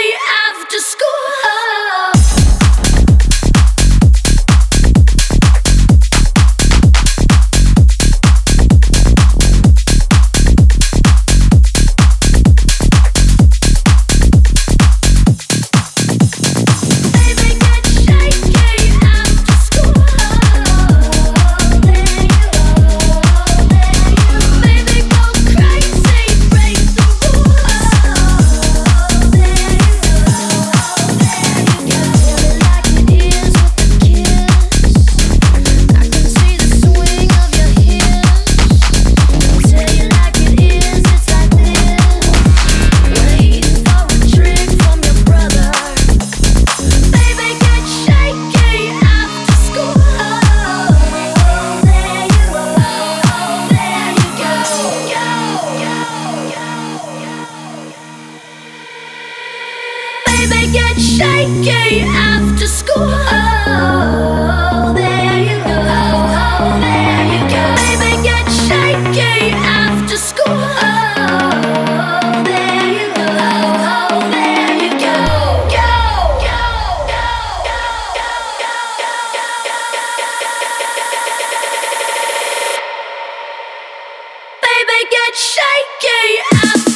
after school. Baby, get shaky after school. Oh, there you go. Oh, there you go. Baby, get shaky after school. Oh, there you go. Oh, there you go. Go, go, go, go, go, go, go. Baby, get shaky after